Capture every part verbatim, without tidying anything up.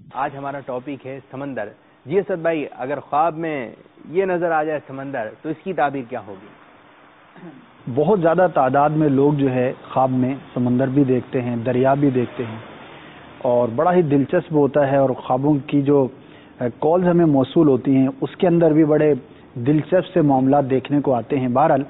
آج ہمارا ٹاپک ہے سمندر. جی اسد بھائی, اگر خواب میں یہ نظر آ جائے سمندر تو اس کی تعبیر کیا ہوگی؟ بہت زیادہ تعداد میں لوگ جو ہے خواب میں سمندر بھی دیکھتے ہیں, دریا بھی دیکھتے ہیں, اور بڑا ہی دلچسپ ہوتا ہے. اور خوابوں کی جو کالز ہمیں موصول ہوتی ہیں اس کے اندر بھی بڑے دلچسپ سے معاملات دیکھنے کو آتے ہیں. بہرحال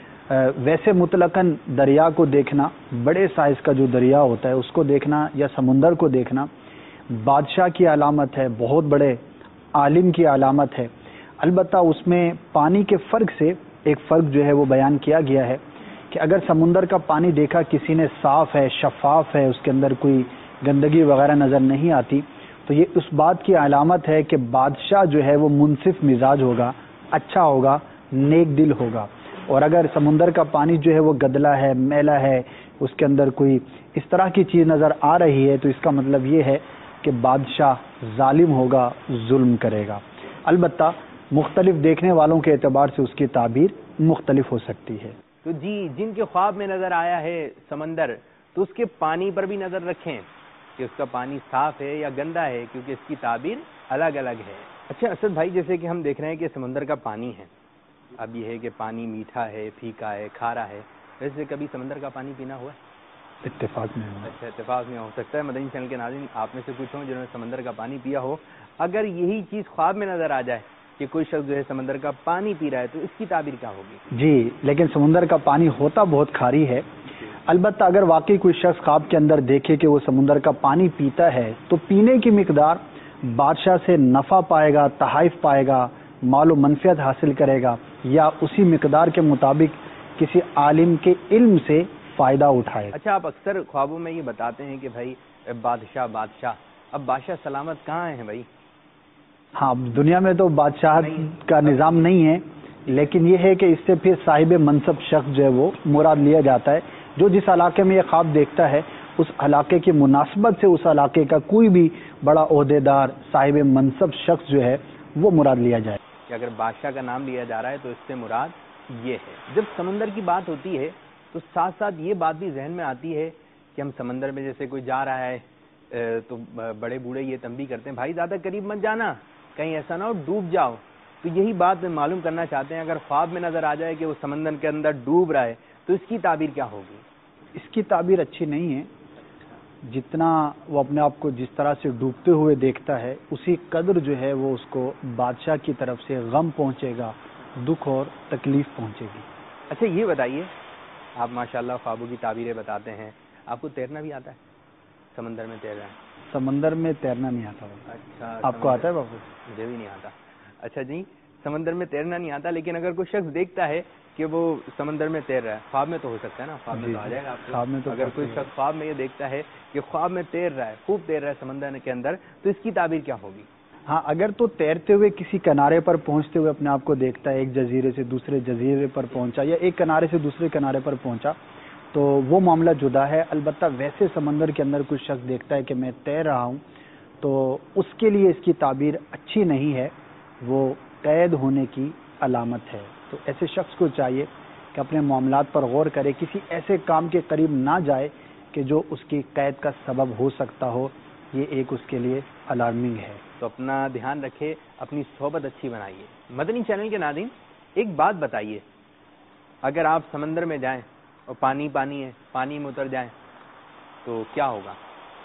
ویسے مطلقاً دریا کو دیکھنا, بڑے سائز کا جو دریا ہوتا ہے اس کو دیکھنا یا سمندر کو دیکھنا بادشاہ کی علامت ہے, بہت بڑے عالم کی علامت ہے. البتہ اس میں پانی کے فرق سے ایک فرق جو ہے وہ بیان کیا گیا ہے کہ اگر سمندر کا پانی دیکھا کسی نے صاف ہے, شفاف ہے, اس کے اندر کوئی گندگی وغیرہ نظر نہیں آتی, تو یہ اس بات کی علامت ہے کہ بادشاہ جو ہے وہ منصف مزاج ہوگا, اچھا ہوگا, نیک دل ہوگا. اور اگر سمندر کا پانی جو ہے وہ گدلا ہے, میلا ہے, اس کے اندر کوئی اس طرح کی چیز نظر آ رہی ہے تو اس کا مطلب یہ ہے کہ بادشاہ ظالم ہوگا, ظلم کرے گا. البتہ مختلف دیکھنے والوں کے اعتبار سے اس کی تعبیر مختلف ہو سکتی ہے. تو جی, جن کے خواب میں نظر آیا ہے سمندر تو اس کے پانی پر بھی نظر رکھیں کہ اس کا پانی صاف ہے یا گندا ہے, کیونکہ اس کی تعبیر الگ الگ ہے. اچھا اسد بھائی, جیسے کہ ہم دیکھ رہے ہیں کہ سمندر کا پانی ہے, اب یہ ہے کہ پانی میٹھا ہے, پھیکا ہے, کھارا ہے, ویسے کبھی سمندر کا پانی پینا ہوا ہے؟ اتفاق میں اچھا اتفاق میں ہو سکتا ہے. مدنی چینل کے ناظرین آپ میں سے کچھ ہوں جنہوں نے سمندر کا پانی پیا ہو, اگر یہی چیز خواب میں نظر آ جائے کہ کوئی شخص جو ہے سمندر کا پانی پی رہا ہے تو اس کی تعبیر کیا ہوگی؟ جی, لیکن سمندر کا پانی ہوتا بہت کھاری ہے. البتہ اگر واقعی کوئی شخص خواب کے اندر دیکھے کہ وہ سمندر کا پانی پیتا ہے تو پینے کی مقدار بادشاہ سے نفع پائے گا, تحائف پائے گا, مال و منفعت حاصل کرے گا, یا اسی مقدار کے مطابق کسی عالم کے علم سے فائدہ اٹھائے. اچھا, آپ اکثر خوابوں میں یہ بتاتے ہیں کہ بھائی بادشاہ بادشاہ, اب بادشاہ سلامت کہاں ہیں بھائی؟ ہاں, دنیا میں تو بادشاہت کا نظام نہیں ہے, لیکن یہ ہے کہ اس سے پھر صاحب منصب شخص جو ہے وہ مراد لیا جاتا ہے. جو جس علاقے میں یہ خواب دیکھتا ہے اس علاقے کی مناسبت سے اس علاقے کا کوئی بھی بڑا عہدیدار, صاحب منصب شخص جو ہے وہ مراد لیا جائے. کہ اگر بادشاہ کا نام لیا جا رہا ہے تو اس سے مراد یہ ہے. جب سمندر کی بات ہوتی ہے تو ساتھ ساتھ یہ بات بھی ذہن میں آتی ہے کہ ہم سمندر میں جیسے کوئی جا رہا ہے تو بڑے بوڑھے یہ تنبیہ کرتے ہیں بھائی زیادہ قریب مت جانا, کہیں ایسا نہ ہو ڈوب جاؤ. تو یہی بات معلوم کرنا چاہتے ہیں, اگر خواب میں نظر آ جائے کہ وہ سمندر کے اندر ڈوب رہا ہے تو اس کی تعبیر کیا ہوگی؟ اس کی تعبیر اچھی نہیں ہے. جتنا وہ اپنے آپ کو جس طرح سے ڈوبتے ہوئے دیکھتا ہے اسی قدر جو ہے وہ اس کو بادشاہ کی طرف سے غم پہنچے گا, دکھ اور تکلیف پہنچے گی. اچھا یہ بتائیے, آپ ماشاءاللہ خوابوں کی تعبیریں بتاتے ہیں, آپ کو تیرنا بھی آتا ہے؟ سمندر میں تیر رہا ہے؟ سمندر میں تیرنا نہیں آتا. اچھا, آپ کو آتا ہے بابو؟ مجھے بھی نہیں آتا. اچھا جی, سمندر میں تیرنا نہیں آتا, لیکن اگر کوئی شخص دیکھتا ہے کہ وہ سمندر میں تیر رہا ہے, خواب میں تو ہو سکتا ہے نا, خواب میں تو آ جائے گا خواب میں. اگر کوئی شخص خواب میں یہ دیکھتا ہے کہ خواب میں تیر رہا ہے, خوب تیر رہا ہے سمندر کے اندر, تو اس کی تعبیر کیا ہوگی؟ ہاں, اگر تو تیرتے ہوئے کسی کنارے پر پہنچتے ہوئے اپنے آپ کو دیکھتا ہے, ایک جزیرے سے دوسرے جزیرے پر پہنچا یا ایک کنارے سے دوسرے کنارے پر پہنچا تو وہ معاملہ جدا ہے. البتہ ویسے سمندر کے اندر کوئی شخص دیکھتا ہے کہ میں تیر رہا ہوں تو اس کے لیے اس کی تعبیر اچھی نہیں ہے, وہ قید ہونے کی علامت ہے. تو ایسے شخص کو چاہیے کہ اپنے معاملات پر غور کرے, کسی ایسے کام کے قریب نہ جائے کہ جو اس کی قید کا سبب ہو سکتا ہو. یہ ایک اس کے لیے الارمنگ ہے. تو اپنا دھیان رکھے, اپنی صحبت اچھی بنائیے. مدنی چینل کے ناظرین ایک بات بتائیے, اگر آپ سمندر میں جائیں اور پانی پانی ہے, پانی میں اتر جائیں تو کیا ہوگا؟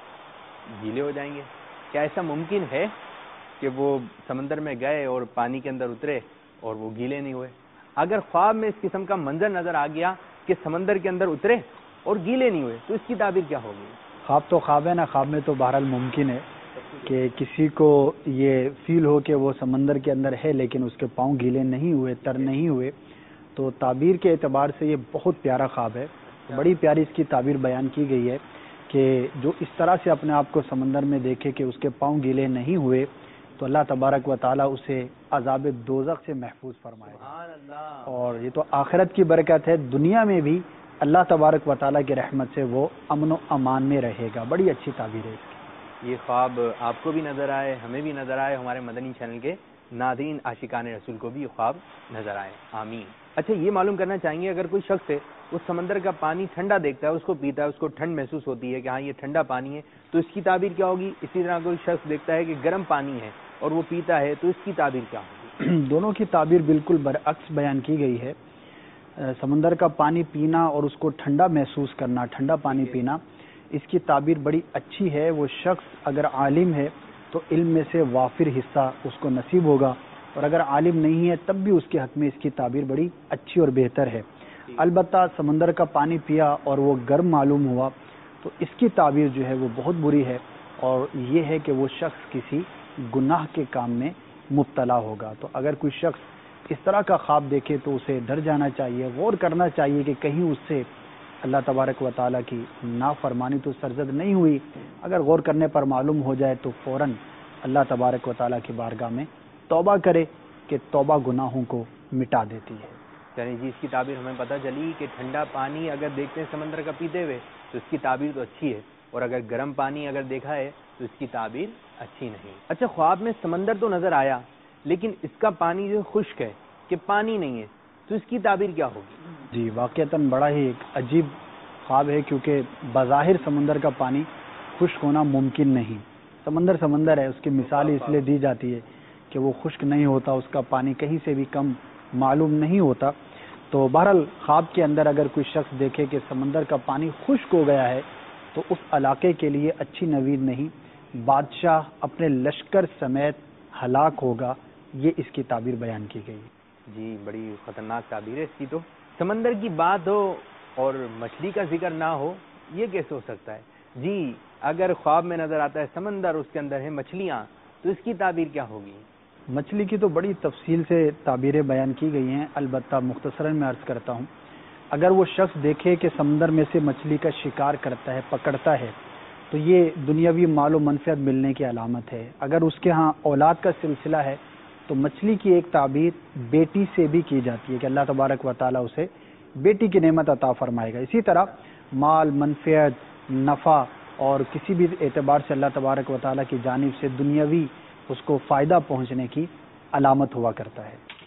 گیلے ہو جائیں گے. کیا ایسا ممکن ہے کہ وہ سمندر میں گئے اور پانی کے اندر اترے اور وہ گیلے نہیں ہوئے؟ اگر خواب میں اس قسم کا منظر نظر آ گیا کہ سمندر کے اندر اترے اور گیلے نہیں ہوئے تو اس کی تعبیر کیا ہوگی؟ خواب تو خواب ہے نا, خواب میں تو بہرحال ممکن ہے کہ کسی کو یہ فیل ہو کہ وہ سمندر کے اندر ہے لیکن اس کے پاؤں گیلے نہیں ہوئے, تر نہیں ہوئے. تو تعبیر کے اعتبار سے یہ بہت پیارا خواب ہے. بڑی پیاری اس کی تعبیر بیان کی گئی ہے کہ جو اس طرح سے اپنے آپ کو سمندر میں دیکھے کہ اس کے پاؤں گیلے نہیں ہوئے تو اللہ تبارک و تعالیٰ اسے عذاب دوزخ سے محفوظ فرمائے گا. اور یہ تو آخرت کی برکت ہے, دنیا میں بھی اللہ تبارک و تعالیٰ کی رحمت سے وہ امن و امان میں رہے گا. بڑی اچھی تعبیر ہے اس کی. یہ خواب آپ کو بھی نظر آئے, ہمیں بھی نظر آئے, ہمارے مدنی چینل کے ناظرین عاشقان رسول کو بھی یہ خواب نظر آئے, آمین. اچھا یہ معلوم کرنا چاہیں گے, اگر کوئی شخص ہے اس سمندر کا پانی ٹھنڈا دیکھتا ہے, اس کو پیتا ہے, اس کو ٹھنڈ محسوس ہوتی ہے کہ ہاں یہ ٹھنڈا پانی ہے, تو اس کی تعبیر کیا ہوگی؟ اسی طرح کوئی شخص دیکھتا ہے کہ گرم پانی ہے اور وہ پیتا ہے تو اس کی تعبیر کیا ہوگی؟ دونوں کی تعبیر بالکل برعکس بیان کی گئی ہے. سمندر کا پانی پینا اور اس کو ٹھنڈا محسوس کرنا، ٹھنڈا پانی پینا، اس کی تعبیر بڑی اچھی ہے. وہ شخص اگر عالم ہے تو علم میں سے وافر حصہ اس کو نصیب ہوگا، اور اگر عالم نہیں ہے تب بھی اس کے حق میں اس کی تعبیر بڑی اچھی اور بہتر ہے. البتہ سمندر کا پانی پیا اور وہ گرم معلوم ہوا تو اس کی تعبیر جو ہے وہ بہت بری ہے، اور یہ ہے کہ وہ شخص کسی گناہ کے کام میں مبتلا ہوگا. تو اگر کوئی شخص اس طرح کا خواب دیکھے تو اسے ڈر جانا چاہیے، غور کرنا چاہیے کہ کہیں اس سے اللہ تبارک و تعالیٰ کی نافرمانی تو سرزد نہیں ہوئی. اگر غور کرنے پر معلوم ہو جائے تو فوراً اللہ تبارک و تعالیٰ کی بارگاہ میں توبہ کرے کہ توبہ گناہوں کو مٹا دیتی ہے. یعنی جی اس کی تعبیر ہمیں پتہ چلی کہ ٹھنڈا پانی اگر دیکھتے ہیں سمندر کا پیتے ہوئے تو اس کی تعبیر تو اچھی ہے، اور اگر گرم پانی اگر دیکھا ہے تو اس کی تعبیر اچھی نہیں. اچھا، خواب میں سمندر تو نظر آیا لیکن اس کا پانی جو خشک ہے کہ پانی نہیں ہے، تو اس کی تعبیر کیا ہوگی؟ جی واقعتاً بڑا ہی ایک عجیب خواب ہے، کیونکہ بظاہر سمندر کا پانی خشک ہونا ممکن نہیں. سمندر سمندر ہے، اس کی مثال اس لیے دی جاتی ہے کہ وہ خشک نہیں ہوتا، اس کا پانی کہیں سے بھی کم معلوم نہیں ہوتا. تو بہرحال خواب کے اندر اگر کوئی شخص دیکھے کہ سمندر کا پانی خشک ہو گیا ہے تو اس علاقے کے لیے اچھی نوید نہیں، بادشاہ اپنے لشکر سمیت ہلاک ہوگا. یہ اس کی تعبیر بیان کی گئی. جی بڑی خطرناک تعبیر ہے اس کی. تو سمندر کی بات ہو اور مچھلی کا ذکر نہ ہو، یہ کیسے ہو سکتا ہے؟ جی اگر خواب میں نظر آتا ہے سمندر، اس کے اندر ہے مچھلیاں، تو اس کی تعبیر کیا ہوگی؟ مچھلی کی تو بڑی تفصیل سے تعبیریں بیان کی گئی ہیں، البتہ مختصراً میں عرض کرتا ہوں. اگر وہ شخص دیکھے کہ سمندر میں سے مچھلی کا شکار کرتا ہے، پکڑتا ہے، تو یہ دنیاوی مال و منفعت ملنے کی علامت ہے. اگر اس کے ہاں اولاد کا سلسلہ ہے تو مچھلی کی ایک تعبیر بیٹی سے بھی کی جاتی ہے کہ اللہ تبارک و تعالیٰ اسے بیٹی کی نعمت عطا فرمائے گا. اسی طرح مال، منفعت، نفع اور کسی بھی اعتبار سے اللہ تبارک و تعالیٰ کی جانب سے دنیاوی اس کو فائدہ پہنچنے کی علامت ہوا کرتا ہے.